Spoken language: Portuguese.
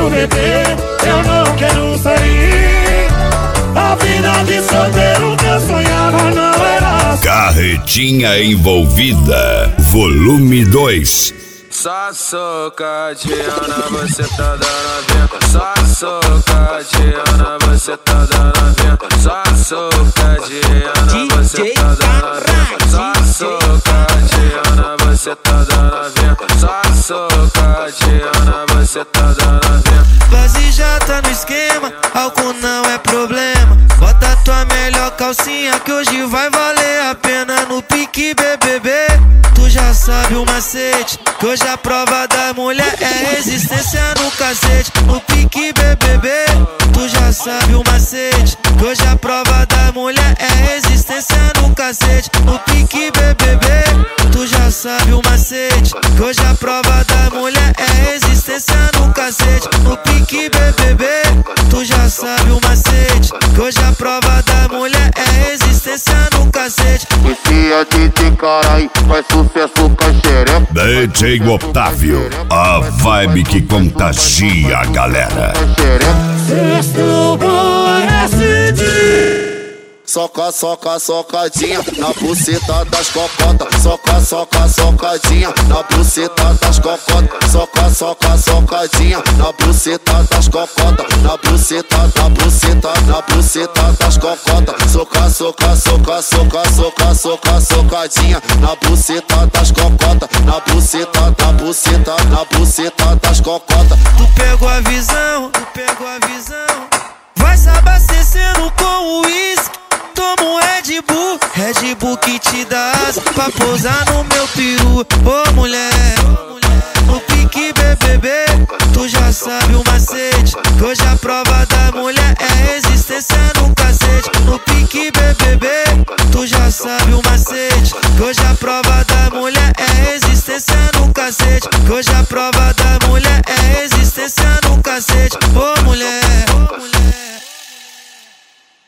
quero beber, eu não quero sair. A vida de solteiro que eu sonhava não era assim. Carretinha Envolvida, volume 2. Só socadinha, você tá dando vento. Só socadinha, você tá dando vento. Só socadinha, você tá dando vento. Só socadinha, você tá dando vento. Só socadinha, você tá dando vento. Base já tá no esquema, álcool não é problema. Bota tua melhor calcinha que hoje vai valer a pena. No pique BBB, tu já sabe o macete, que hoje a prova da mulher é resistência no cacete. No pique BBB, tu já sabe o macete, que hoje a prova da mulher é resistência no cacete. No pique BBB, tu já sabe o macete, que hoje a prova da mulher é resistência no cacete. No pique BBB, tu já sabe o macete, que hoje a prova da mulher é resistência no cacete. Enfia de carai, faz sucesso com a xereca. DJ Otávio, a vibe que contagia a galera. Sexto bom SD. Soca, soca, socadinha na buceta das cocotas. Soca, soca, socadinha na buceta das cocotas. Soca, soca, socadinha na buceta das cocotas. Na buceta, na buceta, na buceta das cocotas. Soca, soca, soca, soca, soca, soca, socadinha na buceta das cocotas. Na buceta, na buceta, na buceta das cocotas. Tu pegou a visão, tu pegou a visão. Vai se abastecendo com o uísque. Toma um Red Bull que te dá asa pra pousar no meu peru. Ô mulher, no pique BBB, tu já sabe o macete, que hoje a prova da mulher é resistência no cacete. No pique BBB, tu já sabe o macete, que hoje a prova da mulher é resistência no cacete. Que hoje a prova da mulher é resistência no cacete. Ô mulher.